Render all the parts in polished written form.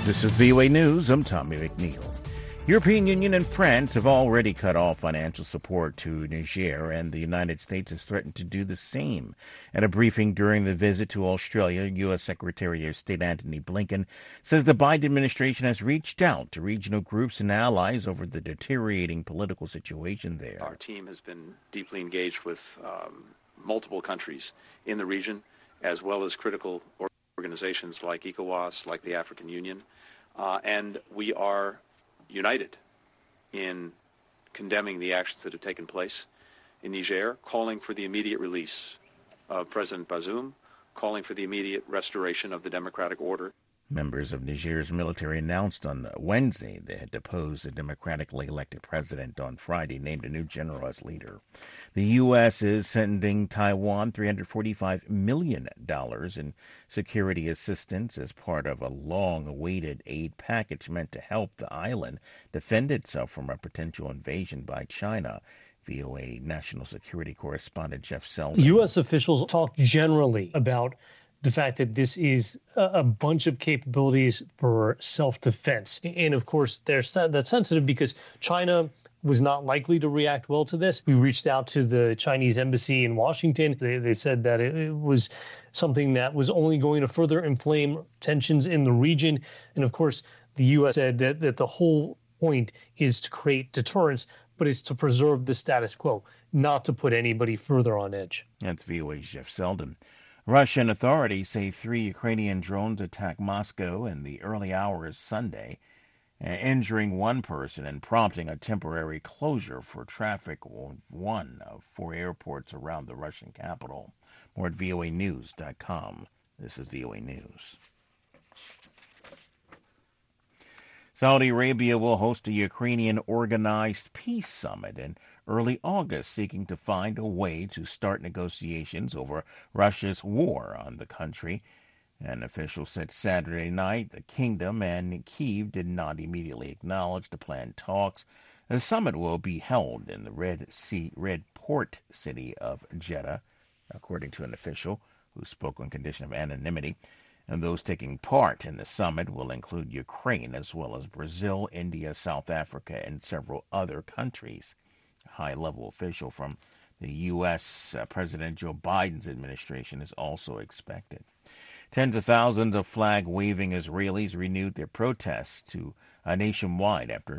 This is VOA News. I'm Tommy McNeil. European Union and France have already cut off financial support to Niger, and the United States has threatened to do the same. At a briefing during the visit to Australia, U.S. Secretary of State Antony Blinken says the Biden administration has reached out to regional groups and allies over the deteriorating political situation there. Our team has been deeply engaged with multiple countries in the region, as well as critical organizations like ECOWAS, like the African Union, and we are united in condemning the actions that have taken place in Niger, calling for the immediate release of President Bazoum, calling for the immediate restoration of the democratic order. Members of Niger's military announced on Wednesday they had deposed the democratically elected president on Friday, named a new general as leader. The U.S. is sending Taiwan $345 million in security assistance as part of a long-awaited aid package meant to help the island defend itself from a potential invasion by China. VOA National Security Correspondent Jeff Selden. U.S. officials talk generally about the fact that this is a bunch of capabilities for self-defense. And, of course, that's sensitive because China was not likely to react well to this. We reached out to the Chinese embassy in Washington. They said that it was something that was only going to further inflame tensions in the region. And, of course, the U.S. said that the whole point is to create deterrence, but it's to preserve the status quo, not to put anybody further on edge. That's VOA's Jeff Selden. Russian authorities say 3 Ukrainian drones attacked Moscow in the early hours Sunday, injuring 1 person and prompting a temporary closure for traffic on 1 of 4 airports around the Russian capital. More at voanews.com. This is VOA News. Saudi Arabia will host a Ukrainian-organized peace summit in early August, seeking to find a way to start negotiations over Russia's war on the country. An official said Saturday night the kingdom and Kyiv did not immediately acknowledge the planned talks. The summit will be held in the Red Port city of Jeddah, according to an official who spoke on condition of anonymity. And those taking part in the summit will include Ukraine as well as Brazil, India, South Africa, and several other countries. A high-level official from the U.S. President Joe Biden's administration is also expected. Tens of thousands of flag-waving Israelis renewed their protests nationwide after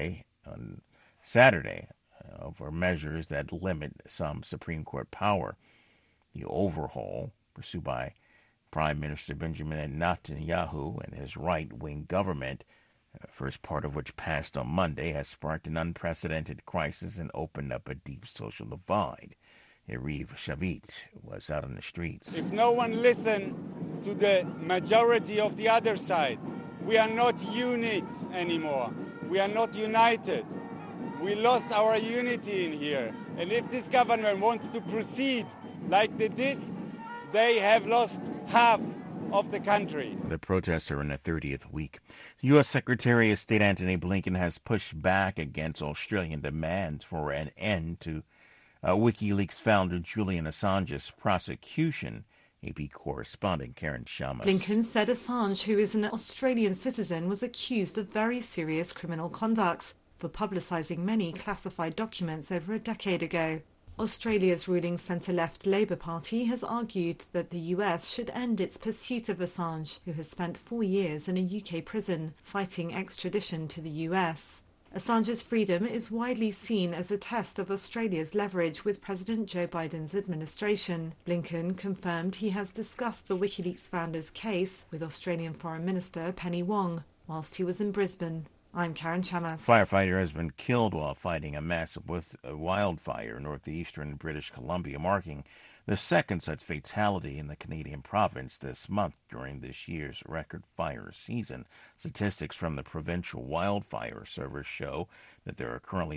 Saturday over measures that limit some Supreme Court power. The overhaul pursued by Prime Minister Benjamin Netanyahu and his right-wing government, first part of which passed on Monday, has sparked an unprecedented crisis and opened up a deep social divide. Yariv Shavit was out on the streets. If no one listens to the majority of the other side, we are not units anymore. We are not united. We lost our unity in here. And if this government wants to proceed like they did, they have lost half of the country. The protests are in their 30th week. U.S. Secretary of State Antony Blinken has pushed back against Australian demands for an end to WikiLeaks founder Julian Assange's prosecution. AP correspondent Karen Shamas. Blinken said Assange, who is an Australian citizen, was accused of very serious criminal conduct for publicising many classified documents over a decade ago. Australia's ruling centre-left Labour Party has argued that the US should end its pursuit of Assange, who has spent 4 years in a UK prison fighting extradition to the US. Assange's freedom is widely seen as a test of Australia's leverage with President Joe Biden's administration. Blinken confirmed he has discussed the WikiLeaks founder's case with Australian Foreign Minister Penny Wong whilst he was in Brisbane. I'm Karen Chamas. A firefighter has been killed while fighting a massive wildfire in northeastern British Columbia, marking the second such fatality in the Canadian province this month during this year's record fire season. Statistics from the Provincial Wildfire Service show that there are currently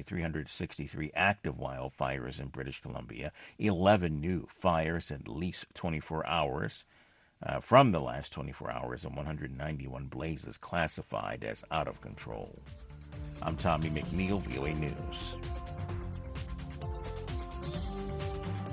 363 active wildfires in British Columbia, 11 new fires in at least 24 hours. From the last 24 hours, and 191 blazes classified as out of control. I'm Tommy McNeil, VOA News.